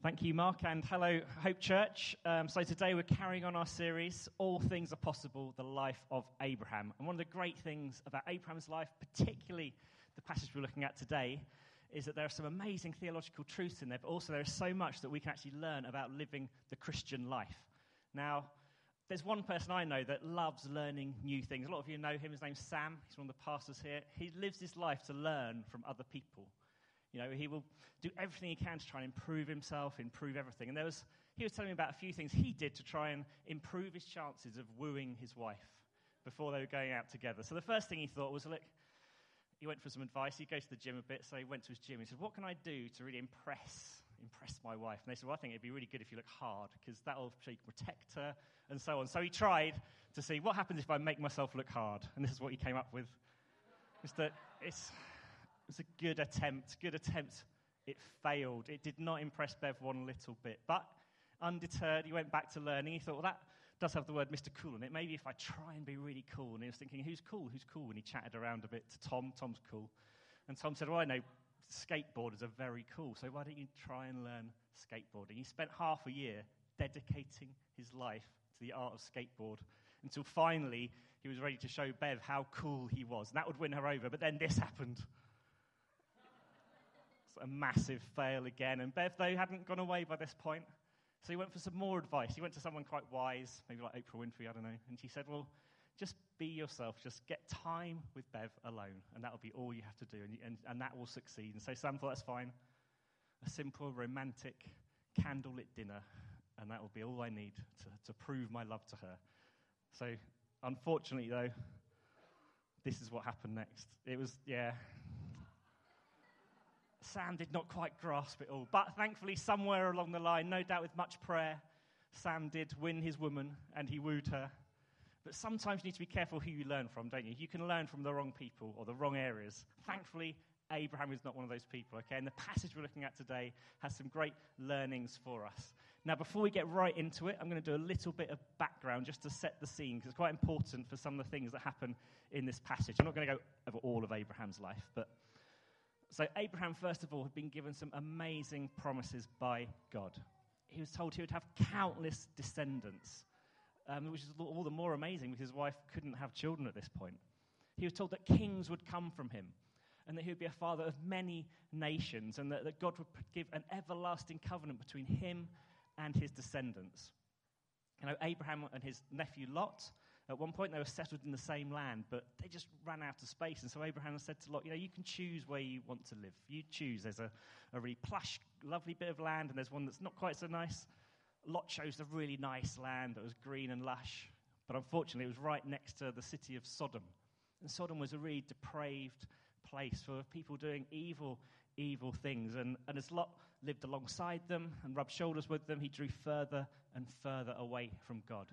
Thank you, Mark, and hello, Hope Church. So today we're carrying on our series, All Things Are Possible, the Life of Abraham. And one of the great things about Abraham's life, particularly the passage we're looking at today, is that there are some amazing theological truths in there, but also there is so much that we can actually learn about living the Christian life. Now, there's one person I know that loves learning new things. A lot of you know him. His name's Sam. He's one of the pastors here. He lives his life to learn from other people. You know, he will do everything he can to try and improve himself, improve everything. And he was telling me about a few things he did to try and improve his chances of wooing his wife before they were going out together. So the first thing he thought was, look, he went for some advice. He goes to the gym a bit, so he went to his gym. He said, what can I do to really impress my wife? And they said, well, I think it'd be really good if you look hard, because that'll show you can protect her, and so on. So he tried to see what happens if I make myself look hard. And this is what he came up with. It was a good attempt. It failed. It did not impress Bev one little bit. But undeterred, he went back to learning. He thought, well, that does have the word Mr. Cool in it. Maybe if I try and be really cool. And he was thinking, who's cool? And he chatted around a bit to Tom. Tom's cool. And Tom said, well, I know skateboarders are very cool, so why don't you try and learn skateboarding? He spent half a year dedicating his life to the art of skateboard until finally he was ready to show Bev how cool he was. And that would win her over. But then this happened. A massive fail again. And Bev, though, hadn't gone away by this point. So he went for some more advice. He went to someone quite wise, maybe like Oprah Winfrey, I don't know. And she said, well, just be yourself. Just get time with Bev alone. And that'll be all you have to do. And that will succeed. And so Sam thought, that's fine. A simple, romantic, candlelit dinner. And that will be all I need to prove my love to her. So unfortunately, though, this is what happened next. It was, Sam did not quite grasp it all. But thankfully, somewhere along the line, no doubt with much prayer, Sam did win his woman and he wooed her. But sometimes you need to be careful who you learn from, don't you? You can learn from the wrong people or the wrong areas. Thankfully, Abraham is not one of those people, okay? And the passage we're looking at today has some great learnings for us. Now, before we get right into it, I'm going to do a little bit of background just to set the scene, because it's quite important for some of the things that happen in this passage. I'm not going to go over all of Abraham's life, but so Abraham, first of all, had been given some amazing promises by God. He was told he would have countless descendants, which is all the more amazing because his wife couldn't have children at this point. He was told that kings would come from him and that he would be a father of many nations and that God would give an everlasting covenant between him and his descendants. You know, Abraham and his nephew Lot, at one point they were settled in the same land, but they just ran out of space. And so Abraham said to Lot, you can choose where you want to live. You choose. There's a really plush, lovely bit of land, and there's one that's not quite so nice. Lot chose the really nice land that was green and lush, but unfortunately it was right next to the city of Sodom. And Sodom was a really depraved place for people doing evil things. And as Lot lived alongside them and rubbed shoulders with them, he drew further and further away from God.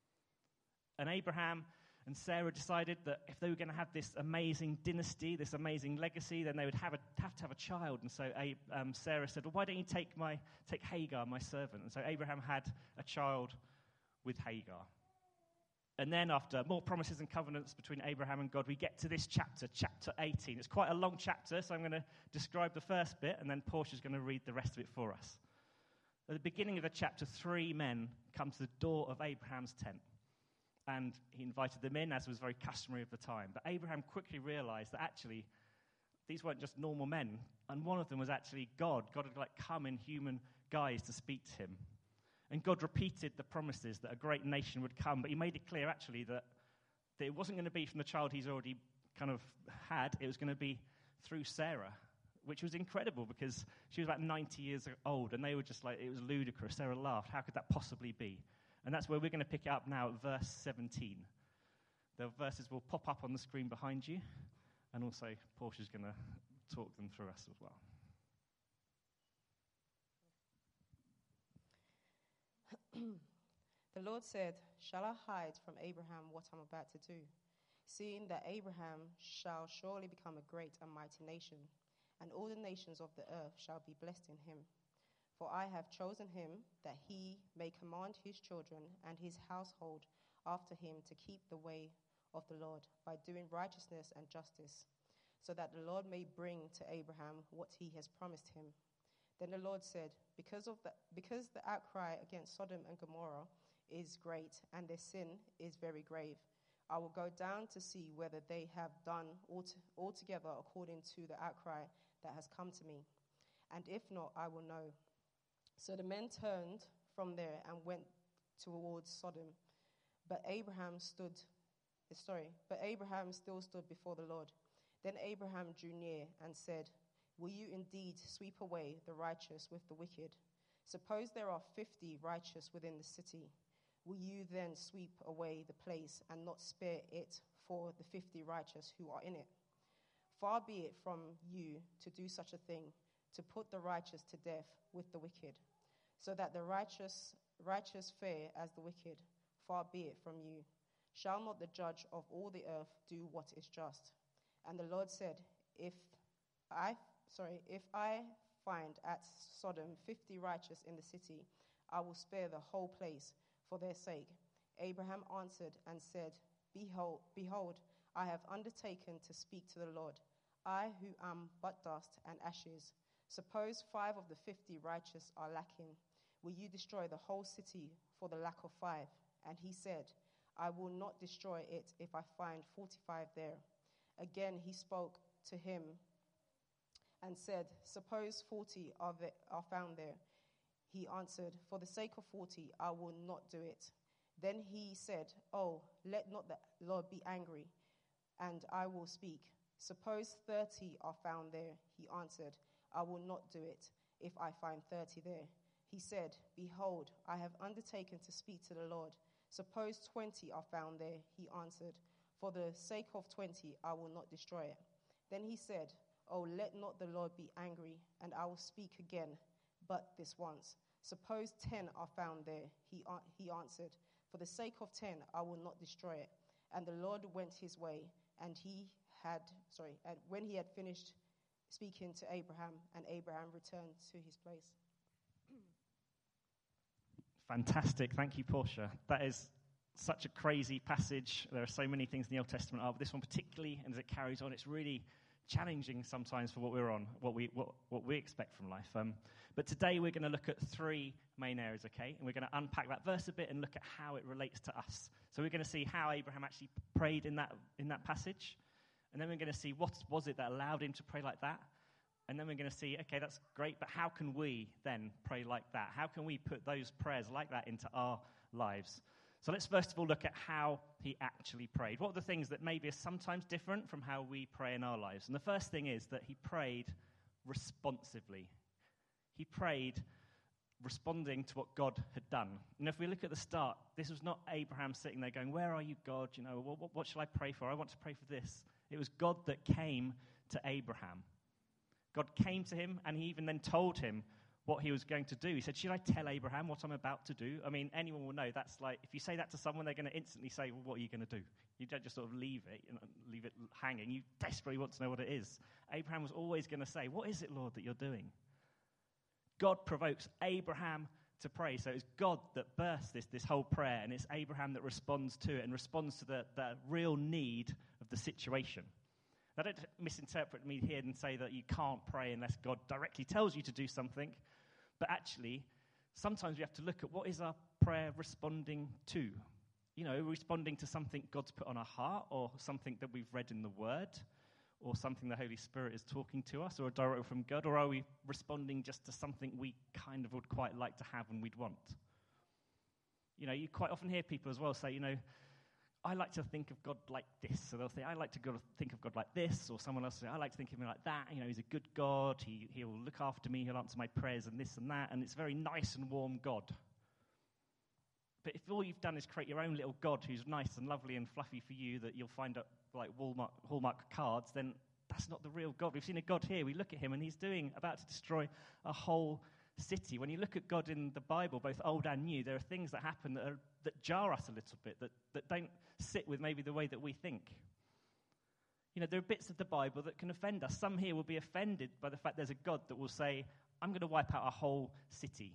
And Abraham and Sarah decided that if they were going to have this amazing dynasty, this amazing legacy, then they would have to have a child. And so Sarah said, well, why don't you take Hagar, my servant? And so Abraham had a child with Hagar. And then after more promises and covenants between Abraham and God, we get to this chapter 18. It's quite a long chapter, so I'm going to describe the first bit, and then Portia's going to read the rest of it for us. At the beginning of the chapter, 3 men come to the door of Abraham's tent. And he invited them in, as was very customary of the time. But Abraham quickly realized that actually these weren't just normal men. And one of them was actually God. God had come in human guise to speak to him. And God repeated the promises that a great nation would come. But he made it clear actually that it wasn't going to be from the child he's already kind of had. It was going to be through Sarah, which was incredible because she was about 90 years old. And they were just it was ludicrous. Sarah laughed. How could that possibly be? And that's where we're going to pick it up now at verse 17. The verses will pop up on the screen behind you, and also Portia's going to talk them through us as well. The Lord said, shall I hide from Abraham what I'm about to do, seeing that Abraham shall surely become a great and mighty nation, and all the nations of the earth shall be blessed in him. For I have chosen him that he may command his children and his household after him to keep the way of the Lord by doing righteousness and justice, so that the Lord may bring to Abraham what he has promised him. Then the Lord said, because the outcry against Sodom and Gomorrah is great, and their sin is very grave, I will go down to see whether they have done altogether according to the outcry that has come to me. And if not, I will know. So the men turned from there and went towards Sodom. But Abraham still stood before the Lord. Then Abraham drew near and said, will you indeed sweep away the righteous with the wicked? Suppose there are 50 righteous within the city. Will you then sweep away the place and not spare it for the 50 righteous who are in it? Far be it from you to do such a thing, to put the righteous to death with the wicked, so that the righteous fare as the wicked. Far be it from you. Shall not the judge of all the earth do what is just? And the Lord said, if I find at Sodom 50 righteous in the city, I will spare the whole place for their sake. Abraham answered and said, Behold, I have undertaken to speak to the Lord, I who am but dust and ashes. Suppose 5 of the 50 righteous are lacking. Will you destroy the whole city for the lack of 5? And he said, I will not destroy it if I find 45 there. Again he spoke to him and said, suppose 40 are found there. He answered, for the sake of 40, I will not do it. Then he said, oh, let not the Lord be angry, and I will speak. Suppose 30 are found there. He answered, I will not do it if I find 30 there. He said, behold, I have undertaken to speak to the Lord. Suppose 20 are found there. He answered, for the sake of 20, I will not destroy it. Then he said, oh, let not the Lord be angry, and I will speak again, but this once. Suppose 10 are found there. He answered, for the sake of 10, I will not destroy it. And the Lord went his way, and when he had finished speaking to Abraham, and Abraham returned to his place. Fantastic. Thank you, Portia. That is such a crazy passage. There are so many things in the Old Testament, but this one particularly, and as it carries on, it's really challenging sometimes for what we're on, what we expect from life. But today we're going to look at 3 main areas, okay? And we're going to unpack that verse a bit and look at how it relates to us. So we're going to see how Abraham actually prayed in that passage. And then we're going to see what was it that allowed him to pray like that. And then we're going to see, okay, that's great, but how can we then pray like that? How can we put those prayers like that into our lives? So let's first of all look at how he actually prayed. What are the things that maybe are sometimes different from how we pray in our lives? And the first thing is that he prayed responsively. He prayed responding to what God had done. And if we look at the start, this was not Abraham sitting there going, where are you, God? You know, what shall I pray for? I want to pray for this. It was God that came to Abraham. God came to him, and he even then told him what he was going to do. He said, should I tell Abraham what I'm about to do? I mean, anyone will know that's like, if you say that to someone, they're going to instantly say, well, what are you going to do? You don't just sort of leave it hanging. You desperately want to know what it is. Abraham was always going to say, what is it, Lord, that you're doing? God provokes Abraham to pray. So it's God that births this whole prayer, and it's Abraham that responds to it and responds to the real need of the situation. Now, don't misinterpret me here and say that you can't pray unless God directly tells you to do something. But actually, sometimes we have to look at what is our prayer responding to. You know, responding to something God's put on our heart, or something that we've read in the Word, or something the Holy Spirit is talking to us, or a direct from God, or are we responding just to something we kind of would quite like to have and we'd want? You know, you quite often hear people as well say, you know, I like to think of God like this. So they'll say, I like to think of God like this. Or someone else will say, I like to think of him like that. You know, he's a good God. He'll look after me. He'll answer my prayers and this and that. And it's a very nice and warm God. But if all you've done is create your own little God who's nice and lovely and fluffy for you that you'll find at like Hallmark cards, then that's not the real God. We've seen a God here. We look at him and he's about to destroy a whole city. When you look at God in the Bible, both old and new, there are things that happen that jar us a little bit, that don't sit with maybe the way that we think. You know, there are bits of the Bible that can offend us. Some here will be offended by the fact there's a God that will say, I'm going to wipe out a whole city.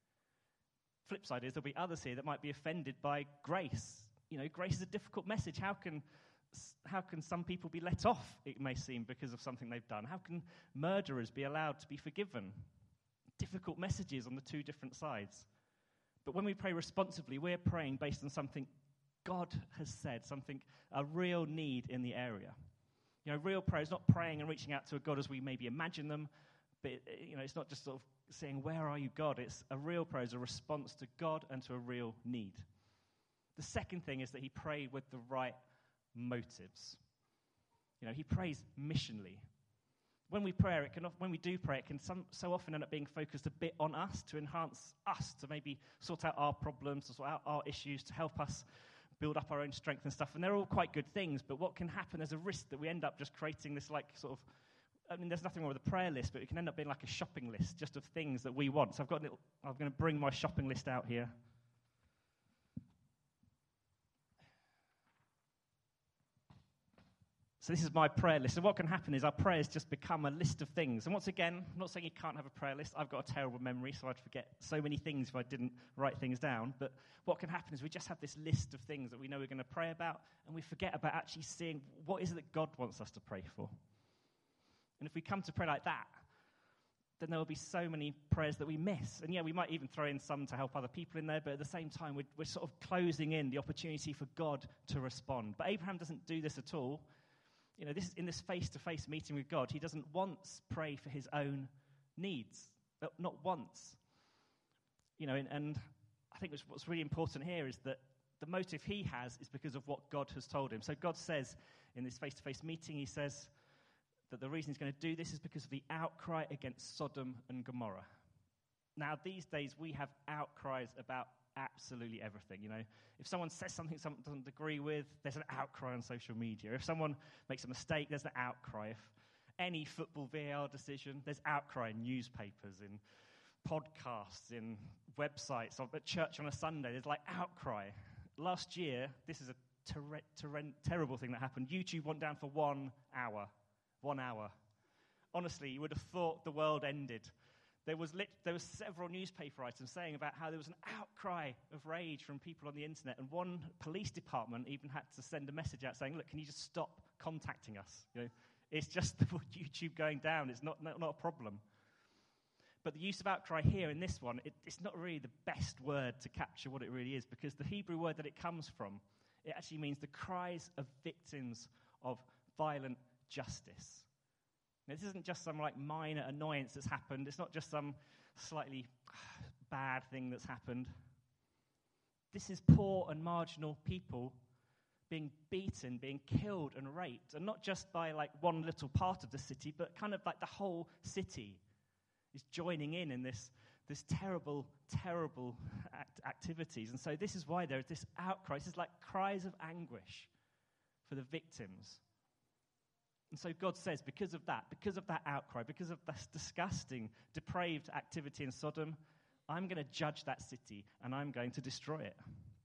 Flip side is there'll be others here that might be offended by grace. You know, grace is a difficult message. How can some people be let off, it may seem, because of something they've done? How can murderers be allowed to be forgiven? difficult messages on the two different sides. But when we pray responsibly, we're praying based on something God has said, a real need in the area. Real prayer is not praying and reaching out to a God as we maybe imagine them, but it's not just sort of saying, where are you, God? It's a real prayer is a response to God and to a real need. The second thing is that he prayed with the right motives. He prays missionally. When we do pray, it can so often end up being focused a bit on us, to enhance us, to maybe sort out our problems, to sort out our issues, to help us build up our own strength and stuff. And they're all quite good things, but what can happen, there's a risk that we end up just creating this there's nothing wrong with a prayer list, but it can end up being like a shopping list just of things that we want. So I'm going to bring my shopping list out here. So this is my prayer list. And what can happen is our prayers just become a list of things. And once again, I'm not saying you can't have a prayer list. I've got a terrible memory, so I'd forget so many things if I didn't write things down. But what can happen is we just have this list of things that we know we're going to pray about, and we forget about actually seeing what is it that God wants us to pray for. And if we come to pray like that, then there will be so many prayers that we miss. And we might even throw in some to help other people in there, but at the same time, we're sort of closing in the opportunity for God to respond. But Abraham doesn't do this at all. This is in this face-to-face meeting with God. He doesn't once pray for his own needs, not once. And I think what's really important here is that the motive he has is because of what God has told him. So God says in this face-to-face meeting, he says that the reason he's going to do this is because of the outcry against Sodom and Gomorrah. Now, these days, we have outcries about absolutely everything. If someone says something someone doesn't agree with, there's an outcry on social media. If someone makes a mistake, there's an outcry. If any football VAR decision, there's outcry in newspapers, in podcasts, in websites, or at church on a Sunday, there's outcry. Last year, this is a terrible thing that happened. YouTube went down for 1 hour. 1 hour. Honestly, you would have thought the world ended. There was several newspaper items saying about how there was an outcry of rage from people on the internet, and one police department even had to send a message out saying, look, can you just stop contacting us? It's just YouTube going down. It's not a problem. But the use of outcry here in this one, it's not really the best word to capture what it really is, because the Hebrew word that it comes from, it actually means the cries of victims of violent justice. Now, this isn't just some minor annoyance that's happened. It's not just some slightly bad thing that's happened. This is poor and marginal people being beaten, being killed and raped, and not just by one little part of the city, but kind of the whole city is joining in this terrible, terrible activities. And so this is why there is this outcry. This is like cries of anguish for the victims. And so God says, because of that outcry, because of this disgusting, depraved activity in Sodom, I'm going to judge that city and I'm going to destroy it.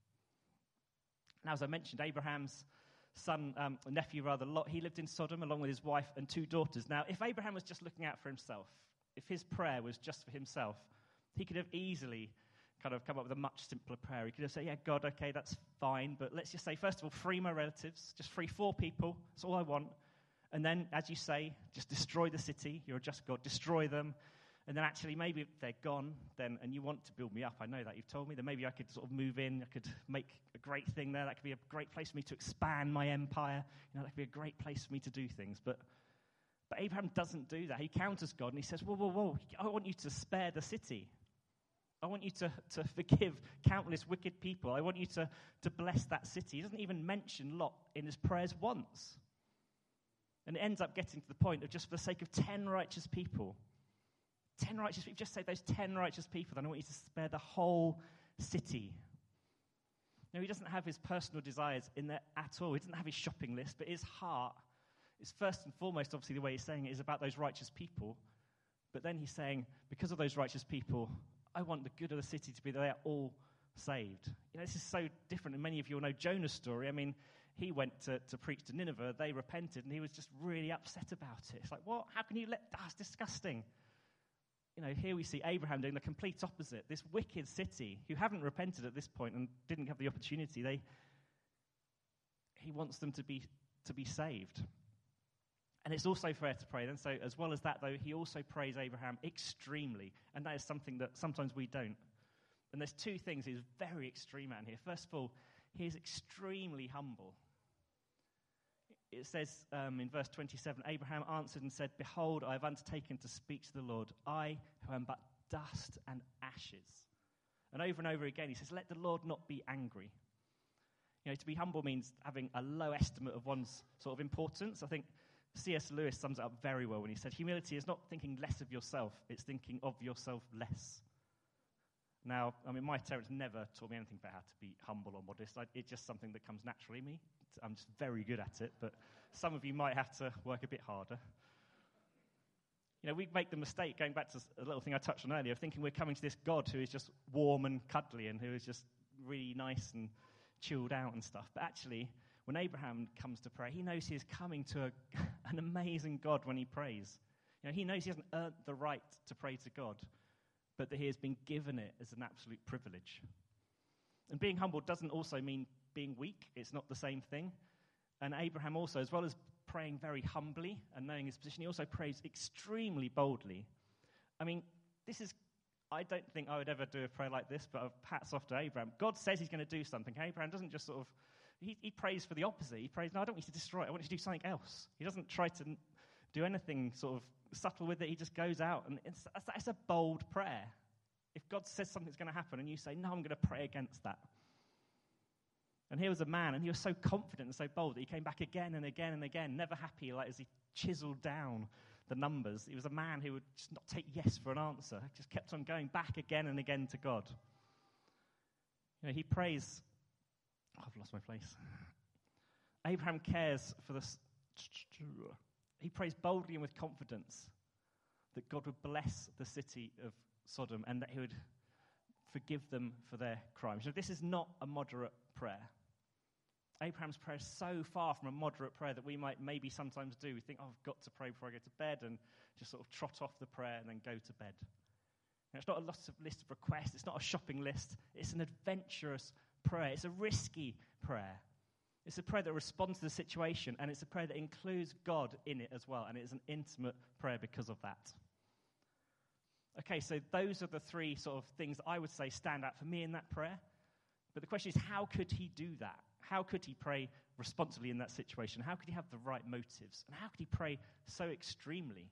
Now, as I mentioned, Abraham's nephew, Lot, he lived in Sodom along with his wife and 2 daughters. Now, if Abraham was just looking out for himself, if his prayer was just for himself, he could have easily kind of come up with a much simpler prayer. He could have said, yeah, God, okay, that's fine, but let's just say, first of all, free my relatives, just free 4 people, that's all I want. And then, as you say, just destroy the city. You're a just God. Destroy them. And then actually, maybe if they're gone, then, and you want to build me up, I know that you've told me, then maybe I could sort of move in. I could make a great thing there. That could be a great place for me to expand my empire. That could be a great place for me to do things. But Abraham doesn't do that. He counters God and he says, whoa, I want you to spare the city. I want you to forgive countless wicked people. I want you to bless that city. He doesn't even mention Lot in his prayers once. And it ends up getting to the point of just for the sake of 10 righteous people. 10 righteous people, just say those 10 righteous people, then I want you to spare the whole city. Now, he doesn't have his personal desires in there at all. He doesn't have his shopping list, but his heart is first and foremost, obviously the way he's saying it is about those righteous people. But then he's saying, because of those righteous people, I want the good of the city to be that they are all saved. This is so different, and many of you will know Jonah's story. I mean, he went to preach to Nineveh, they repented, and he was just really upset about it. It's like, what? How can you that's disgusting. Here we see Abraham doing the complete opposite. This wicked city, who haven't repented at this point and didn't have the opportunity, he wants them to be saved. And it's also fair to pray then. So as well as that, though, he also prays Abraham extremely. And that is something that sometimes we don't. And there's two things he's very extreme at here. First of all, he is extremely humble. It says in verse 27, Abraham answered and said, "Behold, I have undertaken to speak to the Lord, I who am but dust and ashes." And over again, he says, "Let the Lord not be angry." You know, to be humble means having a low estimate of one's sort of importance. I think C.S. Lewis sums it up very well when he said, humility is not thinking less of yourself, it's thinking of yourself less. Now, I mean, my parents never taught me anything about how to be humble or modest. It's just something that comes naturally to me. I'm just very good at it, but some of you might have to work a bit harder. You know, we make the mistake, going back to a little thing I touched on earlier, of thinking we're coming to this God who is just warm and cuddly and who is just really nice and chilled out and stuff. But actually, when Abraham comes to pray, he knows he is coming to an amazing God when he prays. You know, he knows he hasn't earned the right to pray to God, but that he has been given it as an absolute privilege. And being humble doesn't also mean being weak. It's not the same thing. And Abraham also, as well as praying very humbly and knowing his position, he also prays extremely boldly. I mean, I don't think I would ever do a prayer like this, but hats off to Abraham. God says he's going to do something. Abraham doesn't just sort of, he prays for the opposite. He prays, "No, I don't want you to destroy it. I want you to do something else." He doesn't try to do anything sort of subtle with it. He just goes out, and it's a bold prayer. If God says something's going to happen and you say, "No, I'm going to pray against that." And here was a man, and he was so confident and so bold that he came back again and again and again, never happy, like as he chiseled down the numbers. He was a man who would just not take yes for an answer, just kept on going back again and again to God. You know, he prays. Oh, I've lost my place. Abraham cares for this. He prays boldly and with confidence that God would bless the city of Sodom and that he would forgive them for their crimes. Now, this is not a moderate prayer. Abraham's prayer is so far from a moderate prayer that we might maybe sometimes do. We think, "Oh, I've got to pray before I go to bed," and just sort of trot off the prayer and then go to bed. Now, it's not a list of requests. It's not a shopping list. It's an adventurous prayer. It's a risky prayer. It's a prayer that responds to the situation, and it's a prayer that includes God in it as well, and it is an intimate prayer because of that. Okay, so those are the three sort of things that I would say stand out for me in that prayer. But the question is, how could he do that? How could he pray responsibly in that situation? How could he have the right motives? And how could he pray so extremely?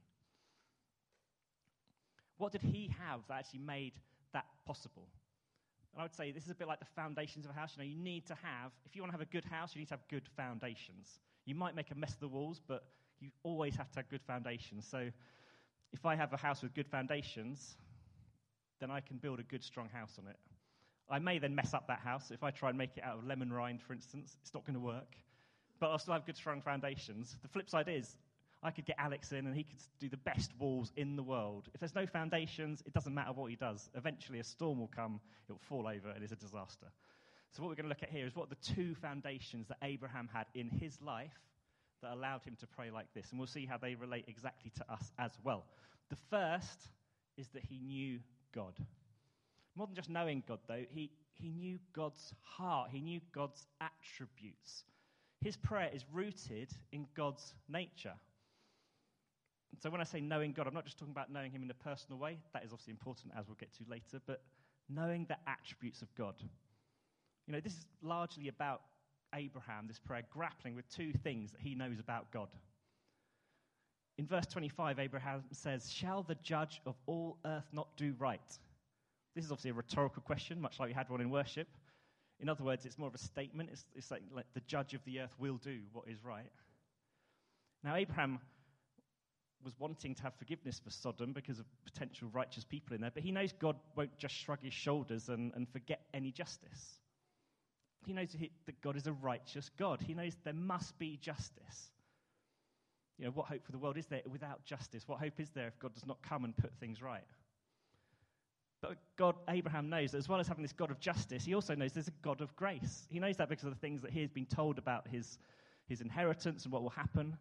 What did he have that actually made that possible? And I would say this is a bit like the foundations of a house. You know, you need to have, if you want to have a good house, you need to have good foundations. You might make a mess of the walls, but you always have to have good foundations. So if I have a house with good foundations, then I can build a good, strong house on it. I may then mess up that house. If I try and make it out of lemon rind, for instance, it's not going to work. But I'll still have good, strong foundations. The flip side is, I could get Alex in and he could do the best walls in the world. If there's no foundations, it doesn't matter what he does. Eventually a storm will come, it will fall over, and it's a disaster. So what we're going to look at here is what the two foundations that Abraham had in his life that allowed him to pray like this. And we'll see how they relate exactly to us as well. The first is that he knew God. More than just knowing God, though, he knew God's heart. He knew God's attributes. His prayer is rooted in God's nature. So when I say knowing God, I'm not just talking about knowing him in a personal way. That is obviously important, as we'll get to later, but knowing the attributes of God. You know, this is largely about Abraham, this prayer, grappling with two things that he knows about God. In verse 25, Abraham says, "Shall the judge of all earth not do right?" This is obviously a rhetorical question, much like we had one in worship. In other words, it's more of a statement. It's like the judge of the earth will do what is right. Now, Abraham was wanting to have forgiveness for Sodom because of potential righteous people in there, but he knows God won't just shrug his shoulders and forget any justice. He knows that God is a righteous God. He knows there must be justice. You know, what hope for the world is there without justice? What hope is there if God does not come and put things right? But Abraham knows that as well as having this God of justice, he also knows there's a God of grace. He knows that because of the things that he has been told about his inheritance and what will happen.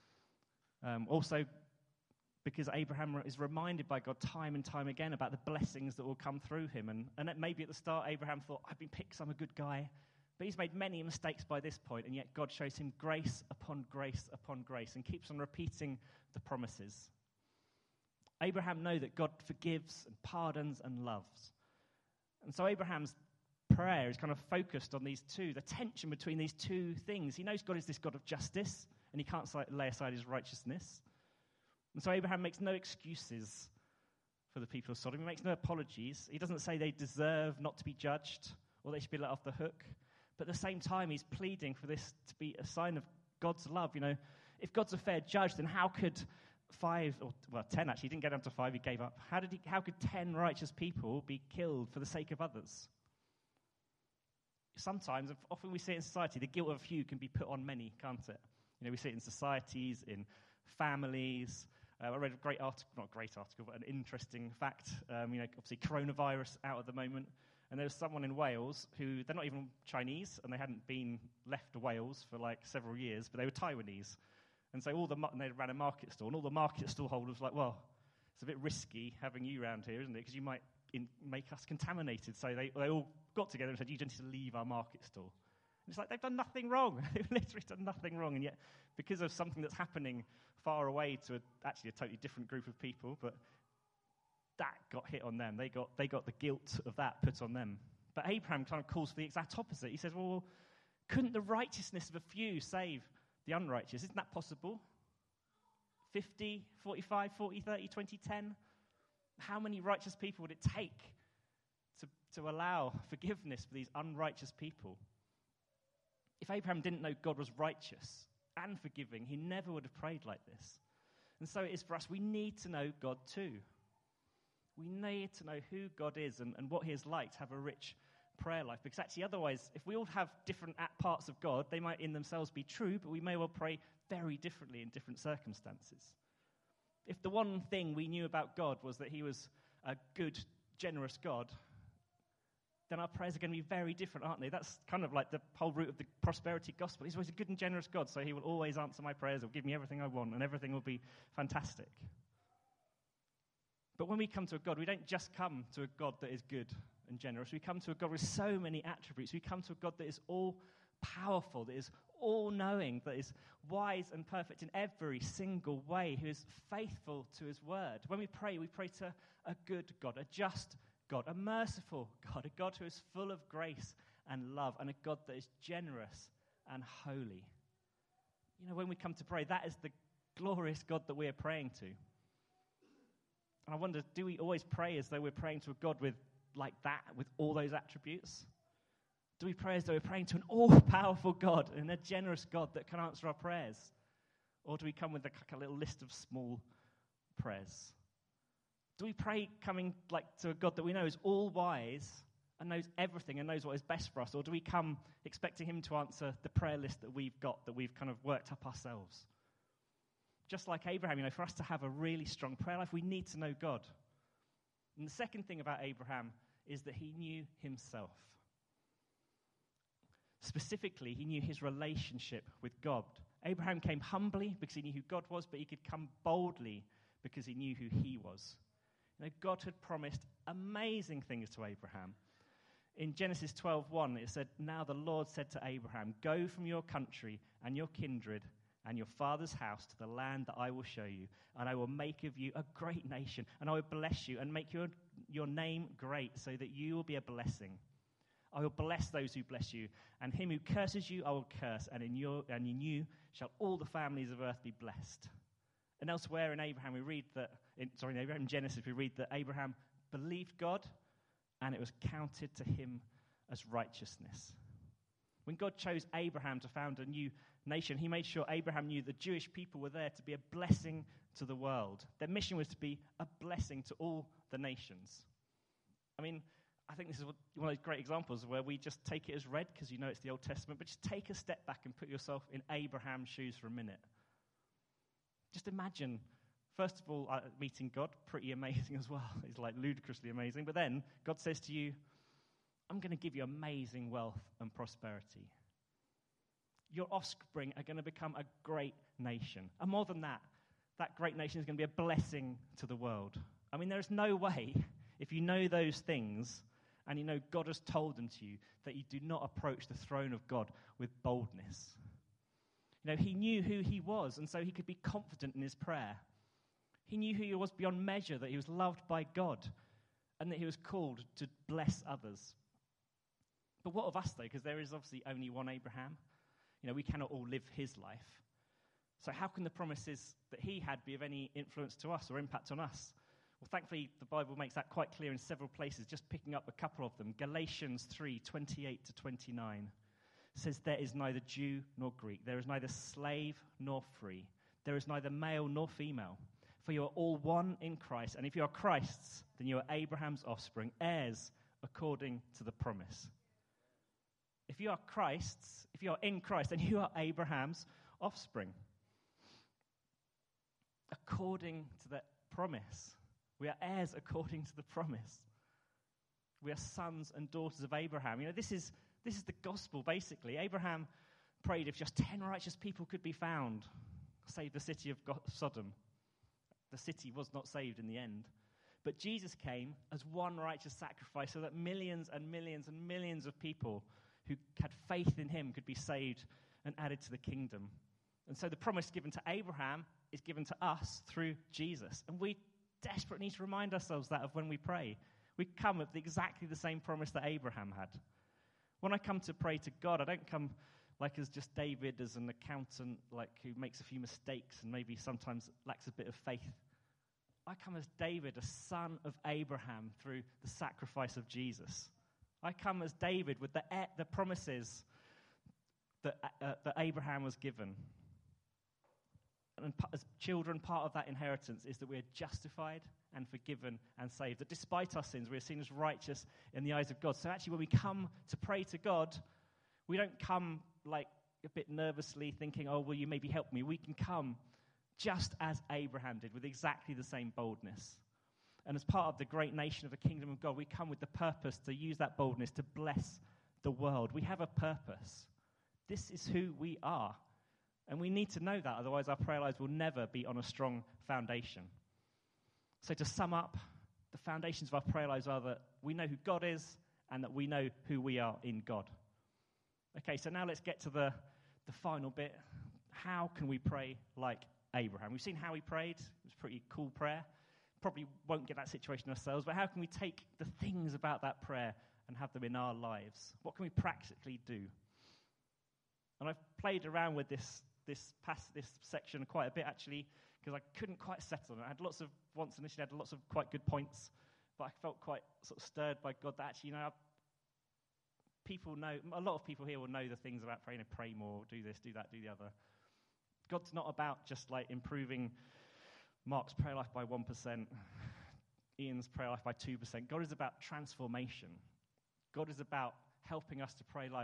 Also, because Abraham is reminded by God time and time again about the blessings that will come through him. And maybe at the start, Abraham thought, I've been picked, so I'm a good guy. But he's made many mistakes by this point, and yet God shows him grace upon grace upon grace and keeps on repeating the promises. Abraham knows that God forgives and pardons and loves. And so Abraham's prayer is kind of focused on these two, the tension between these two things. He knows God is this God of justice, and he can't lay aside his righteousness. And so Abraham makes no excuses for the people of Sodom. He makes no apologies. He doesn't say they deserve not to be judged or they should be let off the hook. But at the same time, he's pleading for this to be a sign of God's love. You know, if God's a fair judge, then how could 10 actually, he didn't get down to 5, he gave up. How could 10 righteous people be killed for the sake of others? Sometimes, often we see it in society, the guilt of a few can be put on many, can't it? You know, we see it in societies, in families. I read a not a great article, but an interesting fact. Obviously coronavirus out at the moment. And there was someone in Wales who, they're not even Chinese, and they hadn't been left to Wales for like several years, but they were Taiwanese. And so they ran a market stall, and all the market stall holders were like, well, it's a bit risky having you around here, isn't it? Because you might make us contaminated. So they all got together and said, you just need to leave our market stall. And it's like, they've done nothing wrong. They've literally done nothing wrong. And yet, because of something that's happening far away to actually a totally different group of people, but that got hit on them. They got the guilt of that put on them. But Abraham kind of calls for the exact opposite. He says, well, couldn't the righteousness of a few save the unrighteous? Isn't that possible? 50, 45, 40, 30, 20, 10? How many righteous people would it take to allow forgiveness for these unrighteous people? If Abraham didn't know God was righteous and forgiving, he never would have prayed like this. And so it is for us. We need to know God too. We need to know who God is and what he is like to have a rich prayer life. Because actually otherwise, if we all have different parts of God, they might in themselves be true, but we may well pray very differently in different circumstances. If the one thing we knew about God was that he was a good, generous God, then our prayers are going to be very different, aren't they? That's kind of like the whole root of the prosperity gospel. He's always a good and generous God, so he will always answer my prayers. He'll give me everything I want, and everything will be fantastic. But when we come to a God, we don't just come to a God that is good and generous. We come to a God with so many attributes. We come to a God that is all-powerful, that is all-knowing, that is wise and perfect in every single way, who is faithful to his word. When we pray to a good God, a just God, a merciful God, a God who is full of grace and love, and a God that is generous and holy. You know, when we come to pray, that is the glorious God that we are praying to. And I wonder, do we always pray as though we're praying to a God with all those attributes? Do we pray as though we're praying to an all-powerful God and a generous God that can answer our prayers? Or do we come with a little list of small prayers? Do we pray coming to a God that we know is all-wise and knows everything and knows what is best for us? Or do we come expecting him to answer the prayer list that we've got, that we've kind of worked up ourselves? Just like Abraham, for us to have a really strong prayer life, we need to know God. And the second thing about Abraham is that he knew himself. Specifically, he knew his relationship with God. Abraham came humbly because he knew who God was, but he could come boldly because he knew who he was. God had promised amazing things to Abraham. In Genesis 12:1, it said, "Now the Lord said to Abraham, go from your country and your kindred and your father's house to the land that I will show you, and I will make of you a great nation, and I will bless you and make your name great so that you will be a blessing. I will bless those who bless you, and him who curses you I will curse, and in you shall all the families of earth be blessed." And elsewhere in Abraham, in Genesis, we read that Abraham believed God, and it was counted to him as righteousness. When God chose Abraham to found a new nation, he made sure Abraham knew the Jewish people were there to be a blessing to the world. Their mission was to be a blessing to all the nations. I think this is one of those great examples where we just take it as read because it's the Old Testament, but just take a step back and put yourself in Abraham's shoes for a minute. Just imagine, first of all, meeting God, pretty amazing as well. It's ludicrously amazing. But then God says to you, I'm going to give you amazing wealth and prosperity. Your offspring are going to become a great nation. And more than that, that great nation is going to be a blessing to the world. There is no way, if you know those things, And you know God has told them to you that you do not approach the throne of God with boldness. You know, he knew who he was, and so he could be confident in his prayer. He knew who he was beyond measure, that he was loved by God, and that he was called to bless others. But what of us, though? Because there is obviously only one Abraham. You know, we cannot all live his life. So how can the promises that he had be of any influence to us or impact on us? Well, thankfully, the Bible makes that quite clear in several places, just picking up a couple of them. Galatians 3:28 to 29 says, there is neither Jew nor Greek. There is neither slave nor free. There is neither male nor female. For you are all one in Christ. And if you are Christ's, then you are Abraham's offspring, heirs according to the promise. If you are Christ's, if you are in Christ, then you are Abraham's offspring. According to the promise. We are heirs according to the promise. We are sons and daughters of Abraham. You know, this is the gospel, basically. Abraham prayed if just 10 righteous people could be found, save the city of Sodom. The city was not saved in the end. But Jesus came as one righteous sacrifice so that millions and millions and millions of people who had faith in him could be saved and added to the kingdom. And so the promise given to Abraham is given to us through Jesus. And we desperately need to remind ourselves that of when we pray. We come with exactly the same promise that Abraham had. When I come to pray to God, I don't come like as just David, as an accountant, like who makes a few mistakes and maybe sometimes lacks a bit of faith. I come as David, a son of Abraham, through the sacrifice of Jesus. I come as David with the promises that Abraham was given. And as children, part of that inheritance is that we are justified and forgiven and saved. That despite our sins, we are seen as righteous in the eyes of God. So actually, when we come to pray to God, we don't come like a bit nervously thinking, oh, will you maybe help me? We can come just as Abraham did, with exactly the same boldness. And as part of the great nation of the kingdom of God, we come with the purpose to use that boldness to bless the world. We have a purpose. This is who we are. And we need to know that, otherwise our prayer lives will never be on a strong foundation. So to sum up, the foundations of our prayer lives are that we know who God is and that we know who we are in God. Okay, so now let's get to the final bit. How can we pray like Abraham? We've seen how he prayed. It was a pretty cool prayer. Probably won't get that situation ourselves, but how can we take the things about that prayer and have them in our lives? What can we practically do? And I've played around with this section quite a bit, actually, because I couldn't quite settle on it. I had initially had lots of quite good points, but I felt quite sort of stirred by God that actually, you know, people know, a lot of people here will know the things about praying, pray more, do this, do that, do the other. God's not about just like improving Mark's prayer life by 1%, Ian's prayer life by 2%. God is about transformation. God is about helping us to pray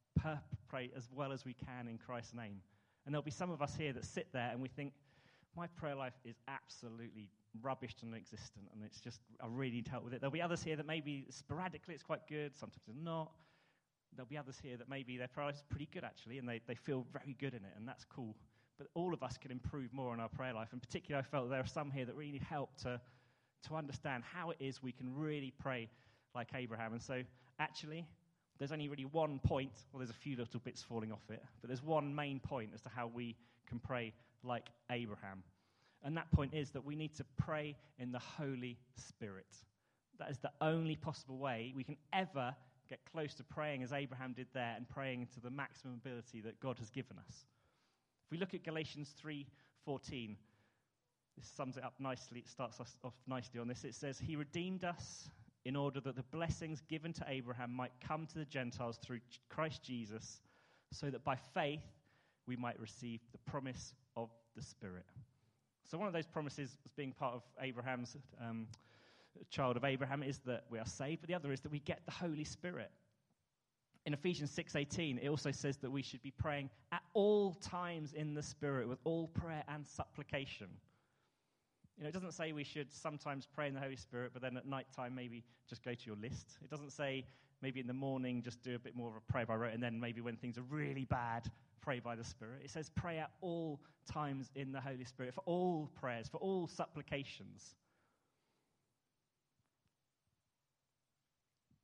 as well as we can in Christ's name. And there'll be some of us here that sit there and we think, my prayer life is absolutely rubbish and non-existent, and it's just, I really need help with it. There'll be others here that maybe sporadically it's quite good, sometimes it's not. There'll be others here that maybe their prayer life is pretty good, actually, and they feel very good in it, and that's cool. But all of us can improve more in our prayer life. And particularly, I felt there are some here that really need help to understand how it is we can really pray like Abraham. And so, actually, there's only really one point. Well, there's a few little bits falling off it. But there's one main point as to how we can pray like Abraham. And that point is that we need to pray in the Holy Spirit. That is the only possible way we can ever get close to praying as Abraham did there and praying to the maximum ability that God has given us. If we look at Galatians 3:14, this sums it up nicely. It starts us off nicely on this. It says, he redeemed us in order that the blessings given to Abraham might come to the Gentiles through Christ Jesus, so that by faith we might receive the promise of the Spirit. So one of those promises as being part of Abraham's child of Abraham is that we are saved, but the other is that we get the Holy Spirit. In Ephesians 6:18, it also says that we should be praying at all times in the Spirit with all prayer and supplication. You know, it doesn't say we should sometimes pray in the Holy Spirit, but then at night time maybe just go to your list. It doesn't say maybe in the morning just do a bit more of a prayer by rote, and then maybe when things are really bad, pray by the Spirit. It says pray at all times in the Holy Spirit, for all prayers, for all supplications.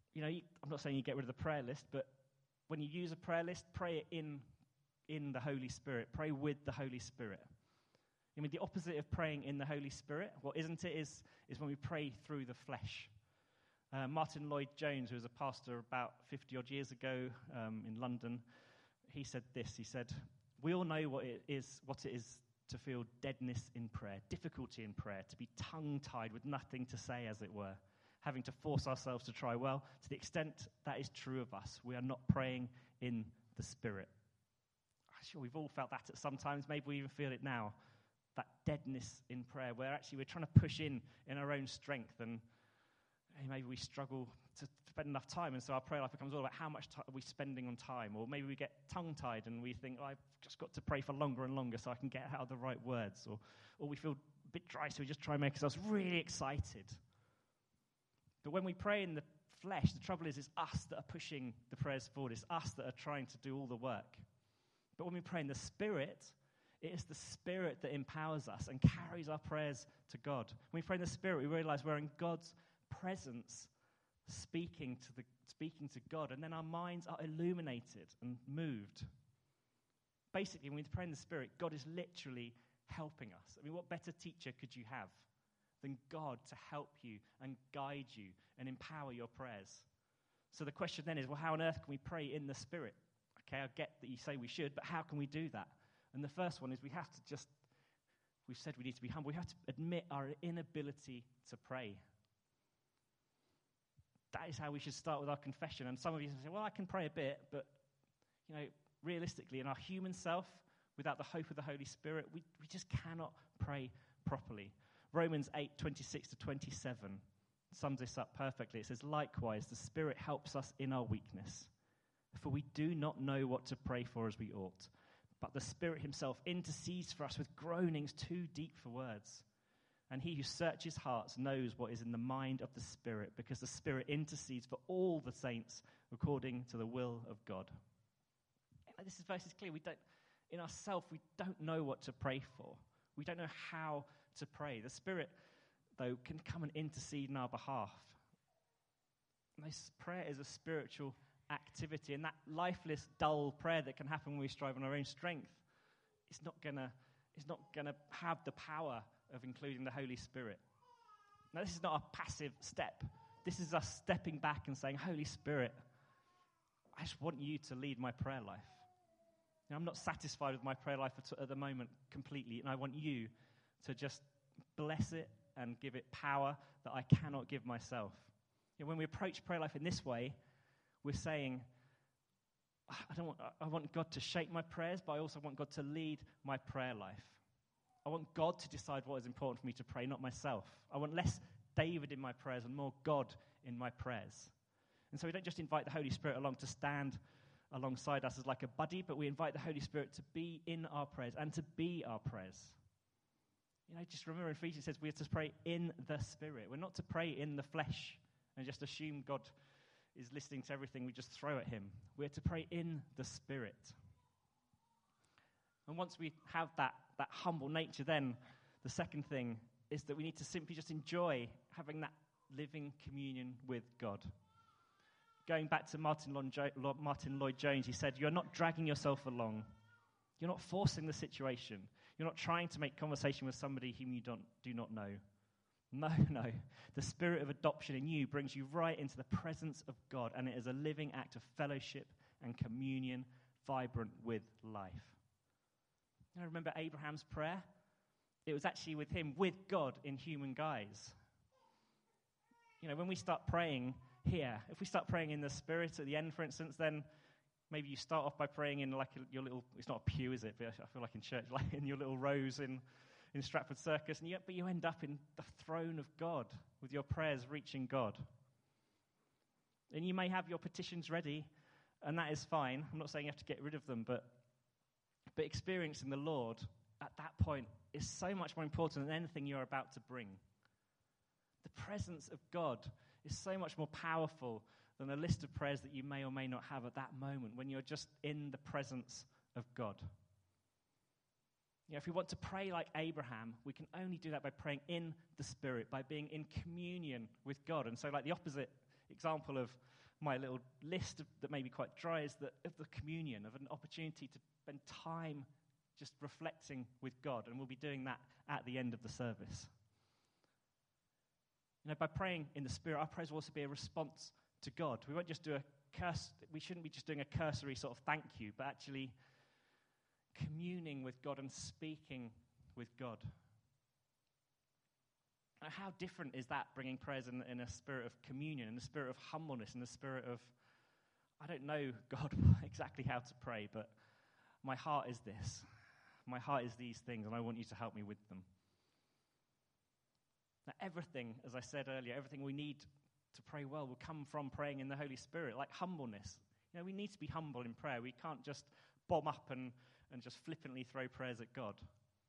I'm not saying you get rid of the prayer list, but when you use a prayer list, pray it in the Holy Spirit. Pray with the Holy Spirit. I mean, the opposite of praying in the Holy Spirit, isn't it, is when we pray through the flesh. Martin Lloyd-Jones, who was a pastor about 50-odd years ago in London, he said this. He said, "We all know what it is to feel deadness in prayer, difficulty in prayer, to be tongue-tied with nothing to say, as it were, having to force ourselves to try. Well, to the extent that is true of us, we are not praying in the Spirit." I'm sure we've all felt that at some times. Maybe we even feel it now, that deadness in prayer, where actually we're trying to push in our own strength, and maybe we struggle to spend enough time, and so our prayer life becomes all about how much time are we spending on time, or maybe we get tongue-tied and we think, I've just got to pray for longer and longer so I can get out the right words, or we feel a bit dry, so we just try and make ourselves really excited. But when we pray in the flesh, the trouble is it's us that are pushing the prayers forward. It's us that are trying to do all the work. But when we pray in the Spirit, it is the Spirit that empowers us and carries our prayers to God. When we pray in the Spirit, we realize we're in God's presence, speaking to God, and then our minds are illuminated and moved. Basically, when we pray in the Spirit, God is literally helping us. I mean, what better teacher could you have than God to help you and guide you and empower your prayers? So the question then is, well, how on earth can we pray in the Spirit? Okay, I get that you say we should, but how can we do that? And the first one is we've said we need to be humble. We have to admit our inability to pray. That is how we should start with our confession. And some of you say, well, I can pray a bit, but, realistically, in our human self, without the hope of the Holy Spirit, we just cannot pray properly. Romans 8:26-27 sums this up perfectly. It says, "Likewise, the Spirit helps us in our weakness, for we do not know what to pray for as we ought. But the Spirit himself intercedes for us with groanings too deep for words. And he who searches hearts knows what is in the mind of the Spirit, because the Spirit intercedes for all the saints according to the will of God." This verse is clear. In ourselves, we don't know what to pray for. We don't know how to pray. The Spirit, though, can come and intercede in our behalf. And this prayer is a spiritual activity, and that lifeless, dull prayer that can happen when we strive on our own strength is not gonna have the power of including the Holy Spirit. Now, this is not a passive step. This is us stepping back and saying, Holy Spirit, I just want you to lead my prayer life. I'm not satisfied with my prayer life at the moment completely, and I want you to just bless it and give it power that I cannot give myself. When we approach prayer life in this way, we're saying, I want God to shape my prayers, but I also want God to lead my prayer life. I want God to decide what is important for me to pray, not myself. I want less David in my prayers and more God in my prayers. And so we don't just invite the Holy Spirit along to stand alongside us as like a buddy, but we invite the Holy Spirit to be in our prayers and to be our prayers. Just remember in Ephesians it says we are to pray in the Spirit. We're not to pray in the flesh and just assume God is listening to everything we just throw at him. We're to pray in the Spirit. And once we have that humble nature, then the second thing is that we need to simply just enjoy having that living communion with God. Going back to Martin Lloyd-Jones, he said, "You're not dragging yourself along. You're not forcing the situation. You're not trying to make conversation with somebody whom you do not know. No. The Spirit of adoption in you brings you right into the presence of God, and it is a living act of fellowship and communion, vibrant with life." Remember Abraham's prayer? It was actually with him, with God in human guise. When we start praying here, if we start praying in the Spirit at the end, for instance, then maybe you start off by praying in your little, it's not a pew, is it? But I feel like in church, like in your little rows in Stratford Circus, but you end up in the throne of God with your prayers reaching God. And you may have your petitions ready, and that is fine. I'm not saying you have to get rid of them, but experiencing the Lord at that point is so much more important than anything you're about to bring. The presence of God is so much more powerful than a list of prayers that you may or may not have at that moment when you're just in the presence of God. If we want to pray like Abraham, we can only do that by praying in the Spirit, by being in communion with God. And so like the opposite example of my little list that may be quite dry is of the communion, of an opportunity to spend time just reflecting with God, and we'll be doing that at the end of the service. By praying in the Spirit, our prayers will also be a response to God. We won't just do we shouldn't be just doing a cursory sort of thank you, but actually communing with God and speaking with God. And how different is that, bringing prayers in a spirit of communion, in a spirit of humbleness, in a spirit of, I don't know, God, exactly how to pray, but my heart is this. My heart is these things, and I want you to help me with them. Now, everything, as I said earlier, everything we need to pray well will come from praying in the Holy Spirit, like humbleness. We need to be humble in prayer. We can't just bomb up and just flippantly throw prayers at God.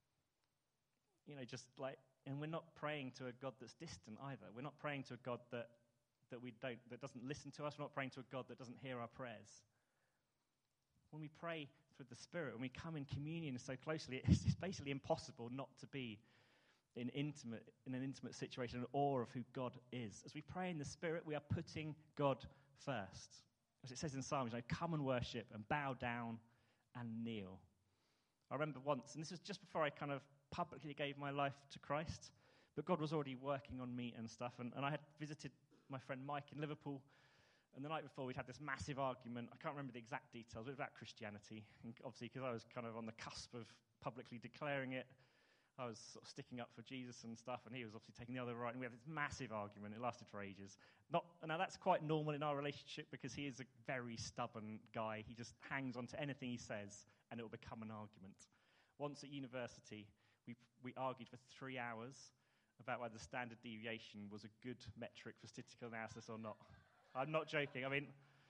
And we're not praying to a God that's distant either. We're not praying to a God that doesn't listen to us. We're not praying to a God that doesn't hear our prayers. When we pray through the Spirit, when we come in communion so closely, it's basically impossible not to be in an intimate situation, in awe of who God is. As we pray in the Spirit, we are putting God first. As it says in Psalms, come and worship and bow down and kneel. I remember once, and this was just before I kind of publicly gave my life to Christ, but God was already working on me and stuff, and I had visited my friend Mike in Liverpool, and the night before we'd had this massive argument. I can't remember the exact details, but it was about Christianity, and obviously because I was kind of on the cusp of publicly declaring it, I was sort of sticking up for Jesus and stuff, and he was obviously taking the other right, and we had this massive argument. It lasted for ages. Now that's quite normal in our relationship because he is a very stubborn guy. He just hangs on to anything he says, and it will become an argument. Once at university, we argued for 3 hours about whether standard deviation was a good metric for statistical analysis or not. I'm not joking. I mean,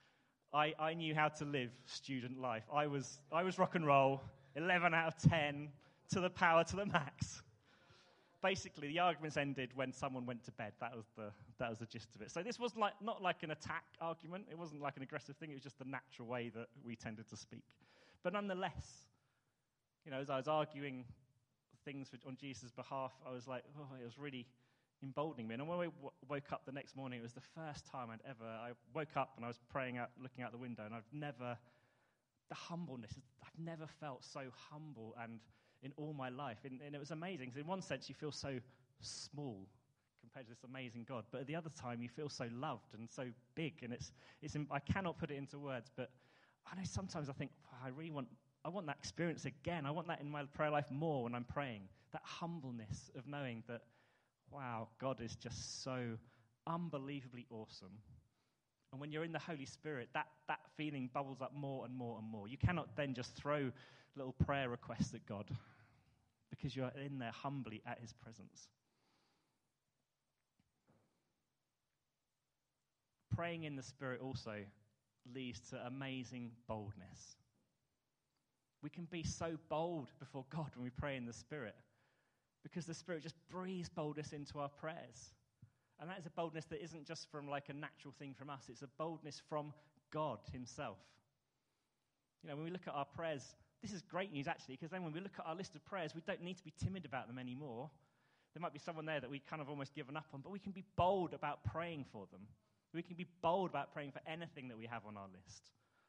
I knew how to live student life. I was rock and roll, 11 out of 10, to the power, to the max. Basically, the arguments ended when someone went to bed. That was the gist of it. So this was not like an attack argument. It wasn't like an aggressive thing. It was just the natural way that we tended to speak. But nonetheless, as I was arguing things on Jesus' behalf, I was like, it was really emboldening me. And when I woke up the next morning, it was the first time I woke up and I was praying out, looking out the window, and the humbleness, I've never felt so humble and in all my life. And it was amazing, because in one sense you feel so small compared to this amazing God, but at the other time you feel so loved and so big, and I cannot put it into words, but I know sometimes I think, I want that experience again. I want that in my prayer life more when I'm praying. That humbleness of knowing that, wow, God is just so unbelievably awesome. And when you're in the Holy Spirit, that feeling bubbles up more and more and more. You cannot then just throw little prayer requests at God, because you're in there humbly at his presence. Praying in the Spirit also leads to amazing boldness. We can be so bold before God when we pray in the Spirit, because the Spirit just breathes boldness into our prayers. And that is a boldness that isn't just from like a natural thing from us. It's a boldness from God himself. When we look at our prayers, this is great news actually, because then when we look at our list of prayers, we don't need to be timid about them anymore. There might be someone there that we kind of almost given up on, but we can be bold about praying for them. We can be bold about praying for anything that we have on our list.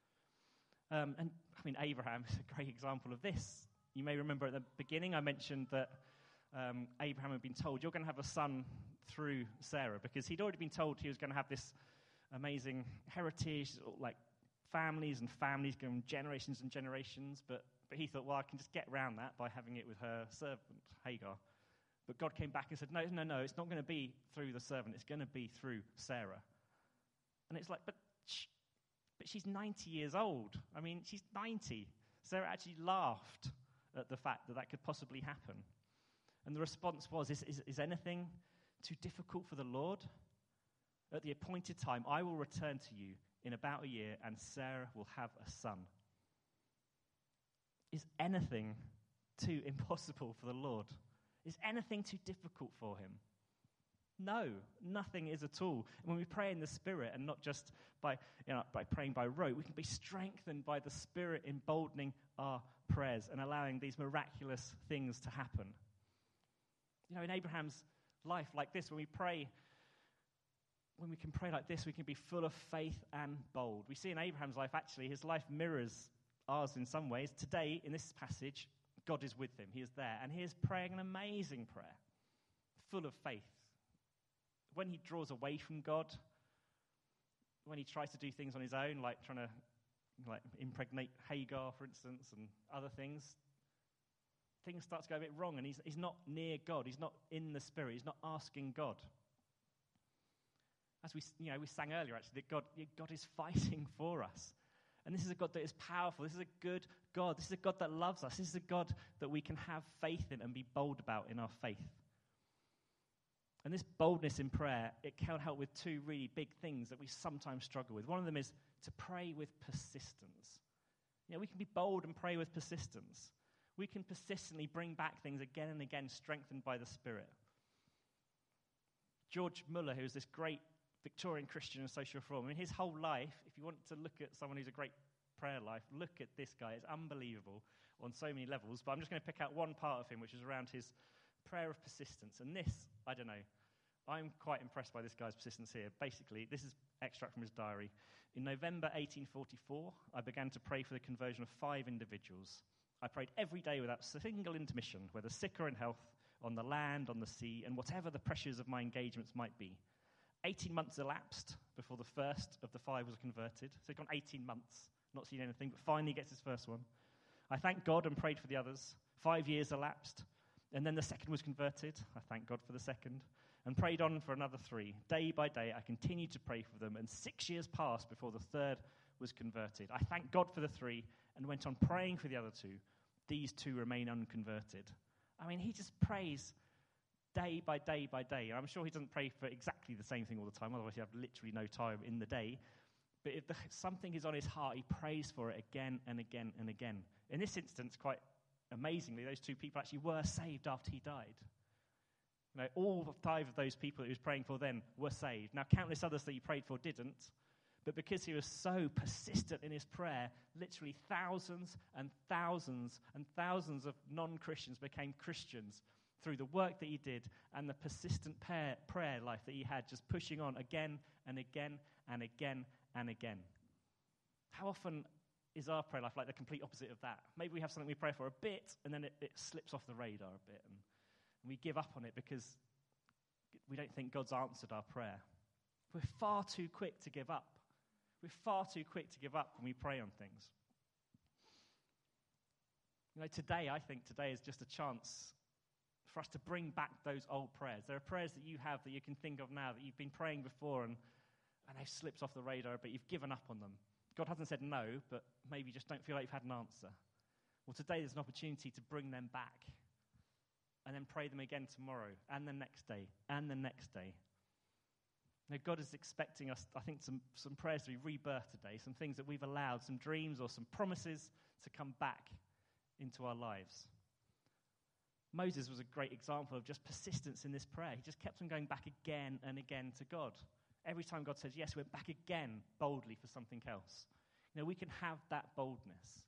Abraham is a great example of this. You may remember at the beginning I mentioned that Abraham had been told, you're going to have a son through Sarah, because he'd already been told he was going to have this amazing heritage, like families and families going generations and generations, but he thought, well, I can just get around that by having it with her servant, Hagar. But God came back and said, no, it's not going to be through the servant, it's going to be through Sarah. And it's like, but she's 90 years old. I mean, she's 90. Sarah actually laughed at the fact that could possibly happen. And the response was, is anything too difficult for the Lord? At the appointed time, I will return to you in about a year, and Sarah will have a son. Is anything too impossible for the Lord? Is anything too difficult for him? No, nothing is at all. And when we pray in the Spirit, and not just by praying by rote, we can be strengthened by the Spirit emboldening our prayers and allowing these miraculous things to happen. In Abraham's life like this, when we pray when we can pray like this, we can be full of faith and bold. We see in Abraham's life, actually, his life mirrors ours in some ways. Today, in this passage, God is with him. He is there. And he is praying an amazing prayer, full of faith. When he draws away from God, when he tries to do things on his own, like trying to impregnate Hagar, for instance, and other things start to go a bit wrong, and he's not near God. He's not in the Spirit. He's not asking God. As we sang earlier, actually, that God is fighting for us. And this is a God that is powerful. This is a good God. This is a God that loves us. This is a God that we can have faith in and be bold about in our faith. And this boldness in prayer, it can help with two really big things that we sometimes struggle with. One of them is to pray with persistence. We can be bold and pray with persistence. We can persistently bring back things again and again, strengthened by the Spirit. George Muller, who was this great Victorian Christian and social reformer, his whole life, if you want to look at someone who's a great prayer life, look at this guy. It's unbelievable on so many levels. But I'm just going to pick out one part of him, which is around his prayer of persistence. And this, I don't know, I'm quite impressed by this guy's persistence here. Basically, this is extract from his diary. In November 1844, I began to pray for the conversion of 5 individuals. I prayed every day without a single intermission, whether sick or in health, on the land, on the sea, and whatever the pressures of my engagements might be. 18 months elapsed before the first of the 5 was converted. So he'd gone 18 months, not seen anything, but finally gets his first one. I thanked God and prayed for the others. 5 years elapsed, and then the second was converted. I thanked God for the second, and prayed on for another 3. Day by day, I continued to pray for them, and 6 years passed before the third was converted. I thanked God for the 3, and went on praying for the other 2. These 2 remain unconverted. He just prays day by day by day. I'm sure he doesn't pray for exactly the same thing all the time, otherwise you have literally no time in the day. But if something is on his heart, he prays for it again and again and again. In this instance, quite amazingly, those 2 people actually were saved after he died. All 5 of those people that he was praying for then were saved. Now, countless others that he prayed for didn't. But because he was so persistent in his prayer, literally thousands and thousands and thousands of non-Christians became Christians through the work that he did and the persistent prayer life that he had, just pushing on again and again and again and again. How often is our prayer life like the complete opposite of that? Maybe we have something we pray for a bit, and then it slips off the radar a bit, and we give up on it because we don't think God's answered our prayer. We're far too quick to give up. We're far too quick to give up when we pray on things. Today, I think today is just a chance for us to bring back those old prayers. There are prayers that you have that you can think of now that you've been praying before and they've slipped off the radar, but you've given up on them. God hasn't said no, but maybe you just don't feel like you've had an answer. Well, today there's an opportunity to bring them back and then pray them again tomorrow and the next day and the next day. God is expecting us, I think, some prayers to be rebirthed today, some things that we've allowed, some dreams or some promises to come back into our lives. Moses was a great example of just persistence in this prayer. He just kept on going back again and again to God. Every time God says yes, we're back again boldly for something else. We can have that boldness.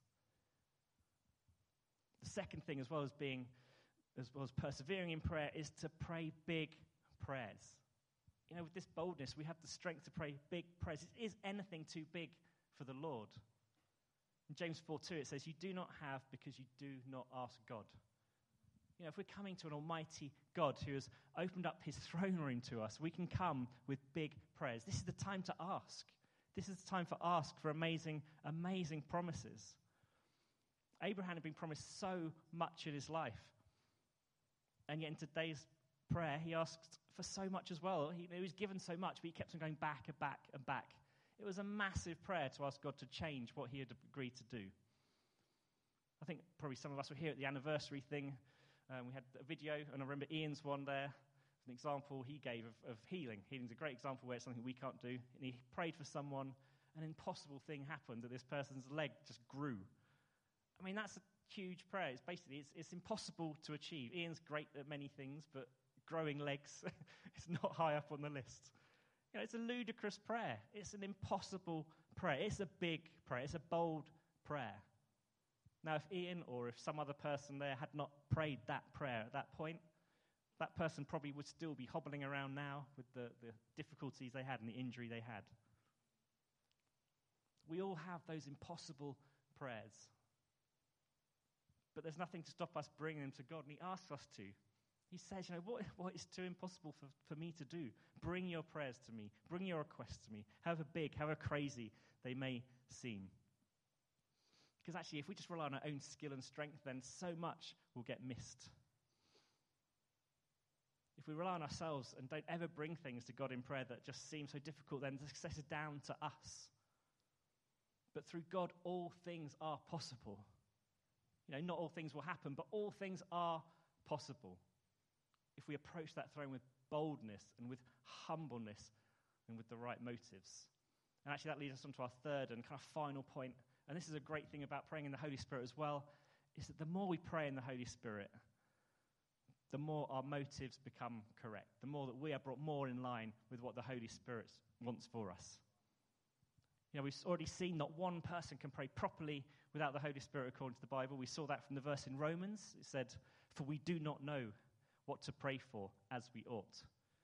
The second thing, as well as persevering in prayer, is to pray big prayers. With this boldness, we have the strength to pray big prayers. Is anything too big for the Lord? In James 4:2, it says, "You do not have because you do not ask God." If we're coming to an almighty God who has opened up his throne room to us, we can come with big prayers. This is the time to ask. This is the time for ask for amazing, amazing promises. Abraham had been promised so much in his life. And yet in today's prayer, he asked for so much as well. He was given so much, but he kept on going back and back and back. It was a massive prayer to ask God to change what he had agreed to do. I think probably some of us were here at the anniversary thing. We had a video, and I remember Ian's one there. An example he gave of healing. Healing's a great example where it's something we can't do. And he prayed for someone, an impossible thing happened, that this person's leg just grew. That's a huge prayer. It's basically, it's impossible to achieve. Ian's great at many things, but growing legs is not high up on the list. It's a ludicrous prayer. It's an impossible prayer. It's a big prayer. It's a bold prayer. Now, if Ian or if some other person there had not prayed that prayer at that point, That person probably would still be hobbling around now with the difficulties they had and the injury they had. We all have those impossible prayers. But there's nothing to stop us bringing them to God, and he asks us to. He says, what is too impossible for me to do? Bring your prayers to me. Bring your requests to me. However big, however crazy they may seem. Because actually, if we just rely on our own skill and strength, then so much will get missed. If we rely on ourselves and don't ever bring things to God in prayer that just seem so difficult, then the success is down to us. But through God, all things are possible. Not all things will happen, but all things are possible if we approach that throne with boldness and with humbleness and with the right motives. And actually that leads us on to our third and kind of final point. And this is a great thing about praying in the Holy Spirit as well, is that the more we pray in the Holy Spirit, the more our motives become correct, the more that we are brought more in line with what the Holy Spirit wants for us. We've already seen not one person can pray properly without the Holy Spirit according to the Bible. We saw that from the verse in Romans. It said, "For we do not know what to pray for as we ought."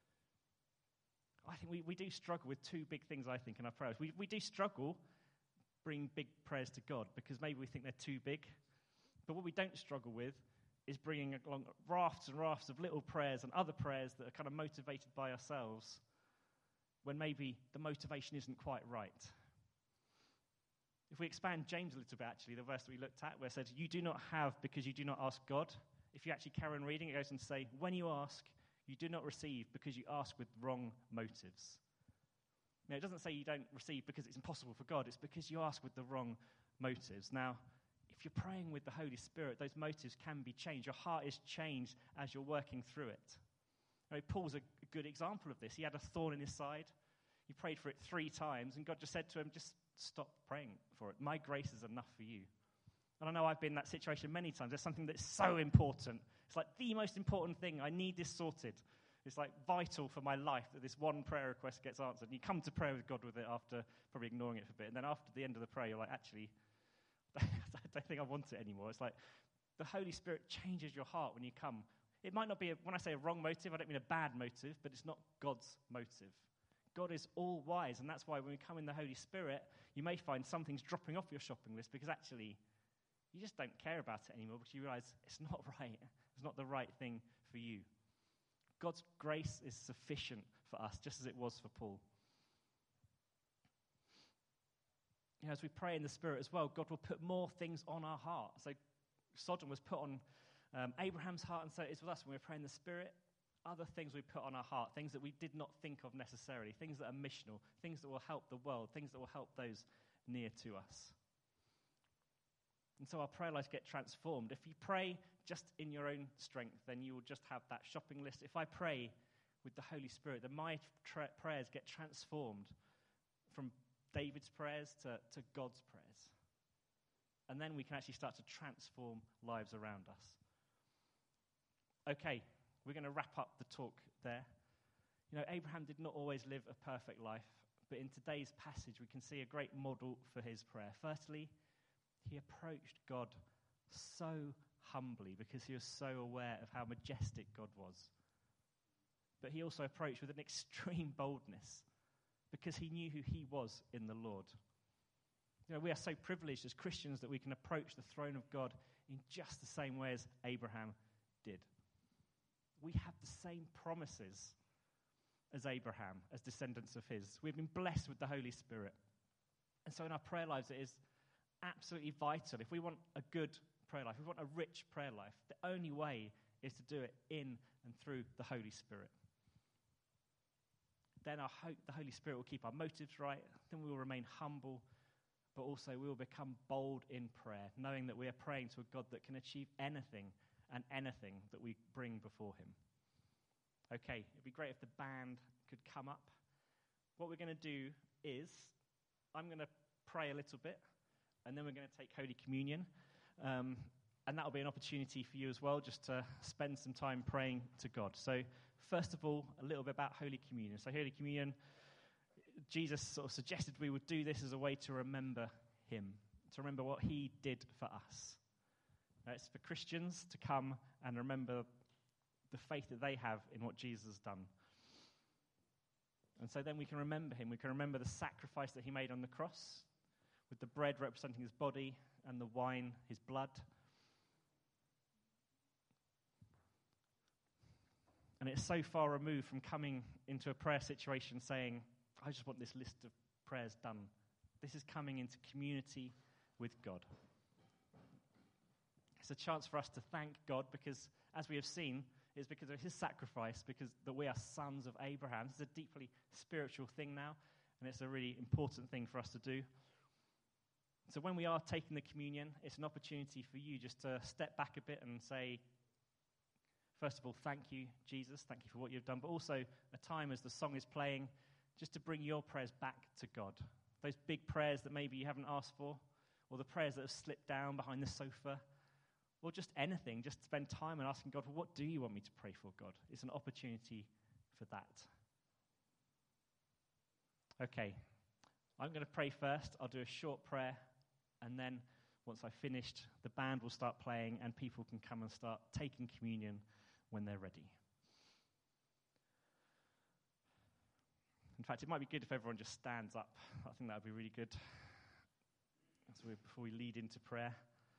I think we do struggle with two big things, I think, in our prayers. We do struggle bringing big prayers to God because maybe we think they're too big. But what we don't struggle with is bringing along rafts and rafts of little prayers and other prayers that are kind of motivated by ourselves when maybe the motivation isn't quite right. If we expand James a little bit, actually, the verse that we looked at, where it said, "You do not have because you do not ask God." If you actually carry on reading, it goes on to say, "When you ask, you do not receive because you ask with wrong motives." Now, it doesn't say you don't receive because it's impossible for God. It's because you ask with the wrong motives. Now, if you're praying with the Holy Spirit, those motives can be changed. Your heart is changed as you're working through it. Paul's a good example of this. He had a thorn in his side. He prayed for it 3 times, and God just said to him, "Just stop praying for it. My grace is enough for you." And I know I've been in that situation many times. There's something that's so important. It's like the most important thing. I need this sorted. It's like vital for my life that this one prayer request gets answered. And you come to prayer with God with it after probably ignoring it for a bit. And then after the end of the prayer, you're like, actually, I don't think I want it anymore. It's like the Holy Spirit changes your heart when you come. It might not be, when I say a wrong motive, I don't mean a bad motive, but it's not God's motive. God is all wise, and that's why when we come in the Holy Spirit, you may find some things dropping off your shopping list because actually you just don't care about it anymore because you realize it's not right. It's not the right thing for you. God's grace is sufficient for us, just as it was for Paul. As we pray in the Spirit as well, God will put more things on our heart. So Sodom was put on Abraham's heart, and so it is with us when we pray in the Spirit. Other things we put on our heart, things that we did not think of necessarily, things that are missional, things that will help the world, things that will help those near to us. And so our prayer lives get transformed. If you pray just in your own strength, then you will just have that shopping list. If I pray with the Holy Spirit, then my prayers get transformed from David's prayers to God's prayers. And then we can actually start to transform lives around us. Okay, we're going to wrap up the talk there. Abraham did not always live a perfect life, but in today's passage we can see a great model for his prayer. Firstly, he approached God so humbly because he was so aware of how majestic God was. But he also approached with an extreme boldness because he knew who he was in the Lord. We are so privileged as Christians that we can approach the throne of God in just the same way as Abraham did. We have the same promises as Abraham, as descendants of his. We've been blessed with the Holy Spirit. And so in our prayer lives, it is absolutely vital. If we want a good prayer life, if we want a rich prayer life, the only way is to do it in and through the Holy Spirit. Then I hope the Holy Spirit will keep our motives right. Then we will remain humble, but also we will become bold in prayer, knowing that we are praying to a God that can achieve anything and anything that we bring before him. Okay, it'd be great if the band could come up. What we're going to do is, I'm going to pray a little bit, and then we're going to take Holy Communion. And that'll be an opportunity for you as well, just to spend some time praying to God. So, first of all, a little bit about Holy Communion. So, Holy Communion, Jesus sort of suggested we would do this as a way to remember him, to remember what he did for us. It's for Christians to come and remember the faith that they have in what Jesus has done. And so then we can remember him. We can remember the sacrifice that he made on the cross, with the bread representing his body and the wine his blood. And it's so far removed from coming into a prayer situation saying, I just want this list of prayers done. This is coming into community with God. It's a chance for us to thank God because, as we have seen, it's because of his sacrifice, because that we are sons of Abraham. This is a deeply spiritual thing now, and it's a really important thing for us to do. So when we are taking the communion, it's an opportunity for you just to step back a bit and say, first of all, thank you, Jesus. Thank you for what you've done. But also a time as the song is playing, just to bring your prayers back to God. Those big prayers that maybe you haven't asked for, or the prayers that have slipped down behind the sofa, or just anything. Just spend time and asking God, well, what do you want me to pray for, God? It's an opportunity for that. Okay, I'm going to pray first. I'll do a short prayer, and then once I've finished, the band will start playing, and people can come and start taking communion when they're ready. In fact, it might be good if everyone just stands up. I think that would be really good before we lead into prayer.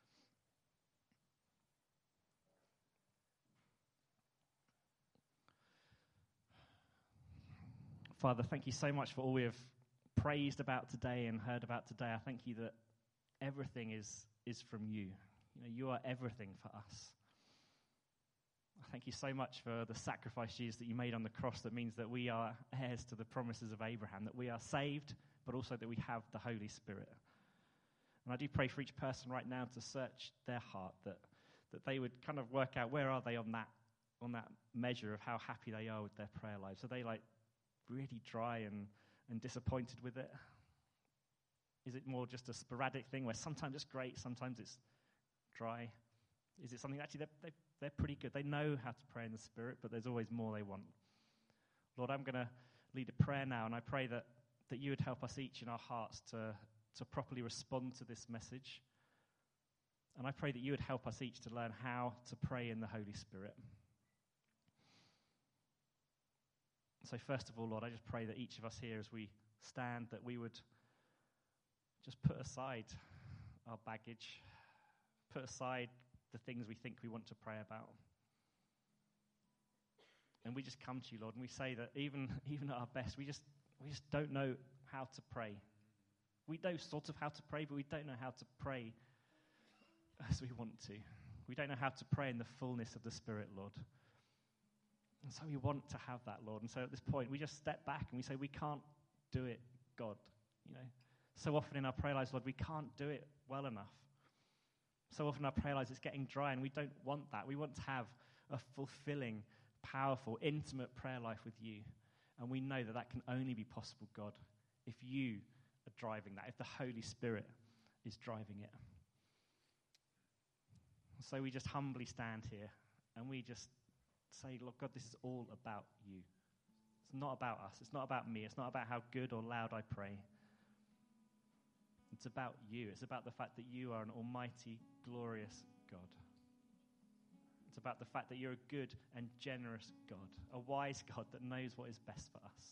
Father, thank you so much for all we have praised about today and heard about today. I thank you that everything is from you. You know, you are everything for us. I thank you so much for the sacrifice, Jesus, that you made on the cross. That means that we are heirs to the promises of Abraham, that we are saved, but also that we have the Holy Spirit. And I do pray for each person right now to search their heart, that they would kind of work out where are they on that measure of how happy they are with their prayer lives. Are they like really dry and disappointed with it? Is it more just a sporadic thing where sometimes it's great, sometimes it's dry? Is it something actually they're pretty good? They know how to pray in the Spirit, but there's always more they want. Lord, I'm going to lead a prayer now, and I pray that you would help us each in our hearts to properly respond to this message. And I pray that you would help us each to learn how to pray in the Holy Spirit. So first of all, Lord, I just pray that each of us here as we stand, that we would just put aside our baggage, put aside the things we think we want to pray about. And we just come to you, Lord, and we say that even at our best, we just don't know how to pray. We know sort of how to pray, but we don't know how to pray as we want to. We don't know how to pray in the fullness of the Spirit, Lord. And so we want to have that, Lord. And so at this point, we just step back and we say, we can't do it, God. You know, so often in our prayer lives, Lord, we can't do it well enough. So often in our prayer lives, it's getting dry, and we don't want that. We want to have a fulfilling, powerful, intimate prayer life with you. And we know that can only be possible, God, if you are driving that, if the Holy Spirit is driving it. So we just humbly stand here, and we just say, Lord God, this is all about you. It's not about us. It's not about me. It's not about how good or loud I pray. It's about you. It's about the fact that you are an almighty, glorious God. It's about the fact that you're a good and generous God, a wise God that knows what is best for us.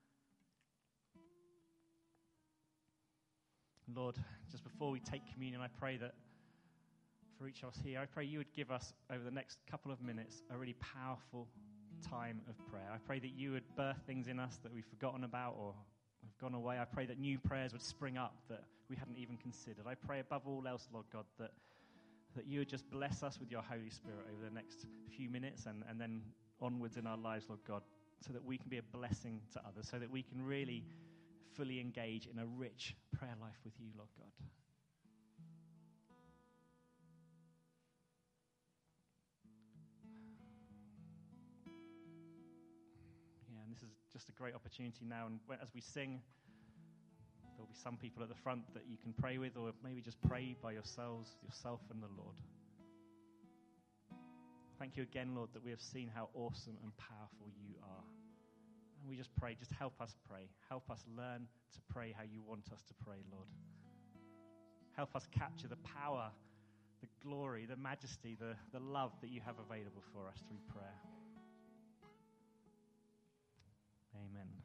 Lord, just before we take communion, I pray that for each of us here, I pray you would give us, over the next couple of minutes, a really powerful time of prayer. I pray that you would birth things in us that we've forgotten about or have gone away. I pray that new prayers would spring up that we hadn't even considered. I pray above all else, Lord God, that you would just bless us with your Holy Spirit over the next few minutes and then onwards in our lives, Lord God, so that we can be a blessing to others, so that we can really fully engage in a rich prayer life with you, Lord God. Yeah, and this is just a great opportunity now, and as we sing, there'll be some people at the front that you can pray with, or maybe just pray by yourself and the Lord. Thank you again, Lord, that we have seen how awesome and powerful you are. And we just pray, just help us pray. Help us learn to pray how you want us to pray, Lord. Help us capture the power, the glory, the majesty, the love that you have available for us through prayer. Amen.